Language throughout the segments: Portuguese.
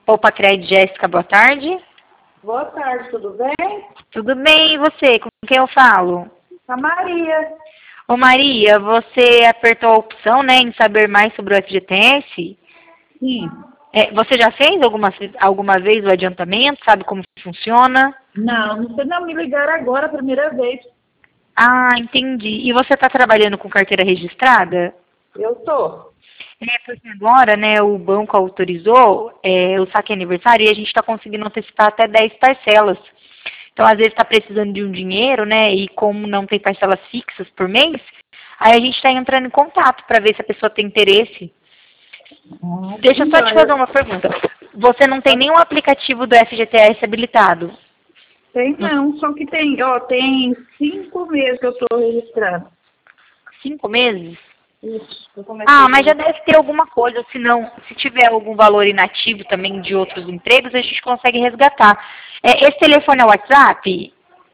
Opa, Cred, Jéssica, boa tarde. Boa tarde, tudo bem? Tudo bem, e você? Com quem eu falo? A Maria. Ô Maria, você apertou a opção, né, em saber mais sobre o FGTS? Sim. Você já fez alguma vez o adiantamento? Sabe como funciona? Não me ligaram agora a primeira vez. Ah, entendi. E você está trabalhando com carteira registrada? Eu tô. Porque agora, né, o banco autorizou o saque aniversário e a gente está conseguindo antecipar até 10 parcelas. Então, às vezes está precisando de um dinheiro, né, e como não tem parcelas fixas por mês, aí a gente está entrando em contato para ver se a pessoa tem interesse. Deixa eu só te fazer uma pergunta. Você não tem nenhum aplicativo do FGTS habilitado? Tem não, só que tem 5 meses que eu tô registrado. 5 meses? Isso. Mas já deve ter alguma coisa, se não, se tiver algum valor inativo também de outros empregos, a gente consegue resgatar. Esse telefone é o WhatsApp?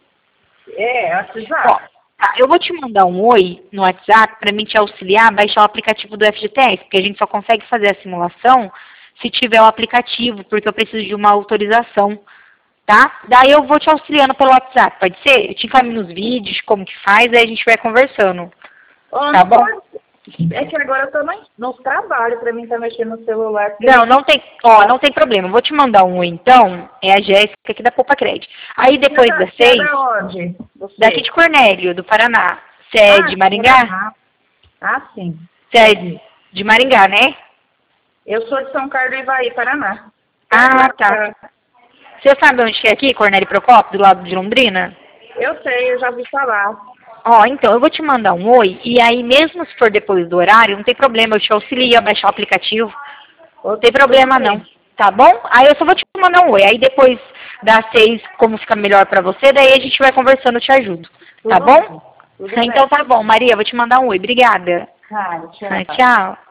WhatsApp. Ó, tá, eu vou te mandar um oi no WhatsApp para mim te auxiliar a baixar o aplicativo do FGTS, porque a gente só consegue fazer a simulação se tiver o aplicativo, porque eu preciso de uma autorização, tá? Daí eu vou te auxiliando pelo WhatsApp, pode ser? Eu te encaminho os vídeos, como que faz, aí a gente vai conversando. Tá bom? É que agora eu tô no trabalho, pra mim tá mexendo no celular. Não tem problema. Eu vou te mandar um oi, então. É a Jéssica aqui da Poupa Crédito. Aí depois das 6, onde? daqui de Cornélio, do Paraná. Você é de Maringá? Paraná. Sim. Você é de Maringá, né? Eu sou de São Carlos do Ivaí, Paraná. Tá. Você sabe onde que é aqui, Cornélio Procópio, do lado de Londrina? Eu sei, eu já vi falar. Então, eu vou te mandar um oi, e aí mesmo se for depois do horário, não tem problema, eu te auxilio a baixar o aplicativo. Não tem problema não, tá bom? Aí eu só vou te mandar um oi, aí depois das 6, como fica melhor pra você, daí a gente vai conversando, eu te ajudo, tá bom? Então tá bom, Maria, vou te mandar um oi, obrigada. Tchau. Tchau.